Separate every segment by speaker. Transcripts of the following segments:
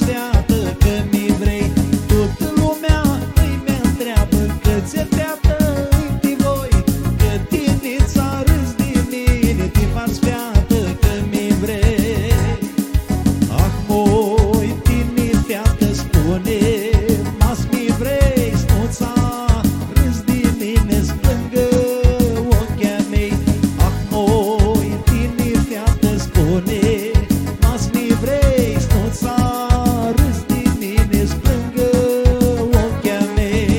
Speaker 1: fiată că mi vrei. Toată lumea îi mea-ntreabă că ți-e fiată înti voi, că tinița râs de mine, te faci fiată că mi vrei. Ah, moi, tine fiată spune, mas mi vrei, snuța, râs de mine, splângă ochii mei. Ah, moi, tine fiată spune, mas mi vrei, snuța, râs de mine, splângă ochii mei.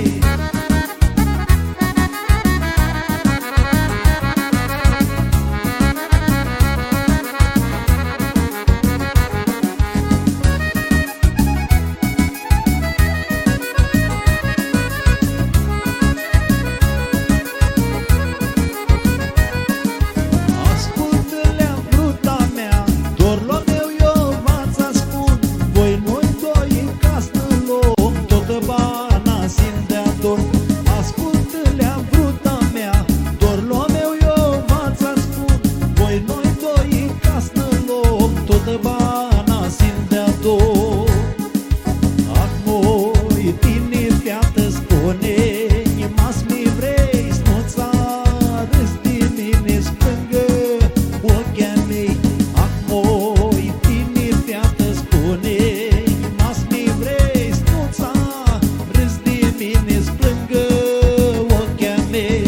Speaker 1: Ascultă-le, bruta mea, doar la meu eu v-ați spun. Voi noi doi în casă luăm, toată bana simt de ador. Ascultă-le, bruta mea, doar la meu eu v-ați spun. Voi noi doi în casă luăm, toată bana simt de ador. Ah, moi, tine fiată spune, mas mi vrei, snuța, râs de mine, splângă ochii mei. Ah, moi, tine fiată spune, mas mi vrei, snuța, râs de mine, splângă ochii mei.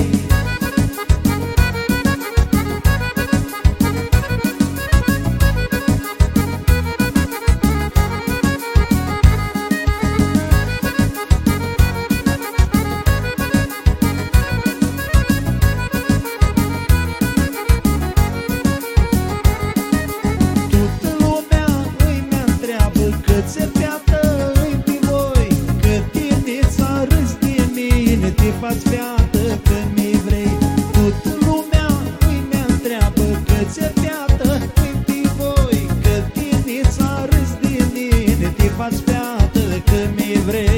Speaker 1: Toată lumea îi mea-ntreabă că ți-e fiată înti voi, că tinița râs de mine, te faci fiată că mi vrei. Toată lumea îi mea-ntreabă că ți-e fiată înti voi, că tinița râs de mine, te faci fiată că mi vrei.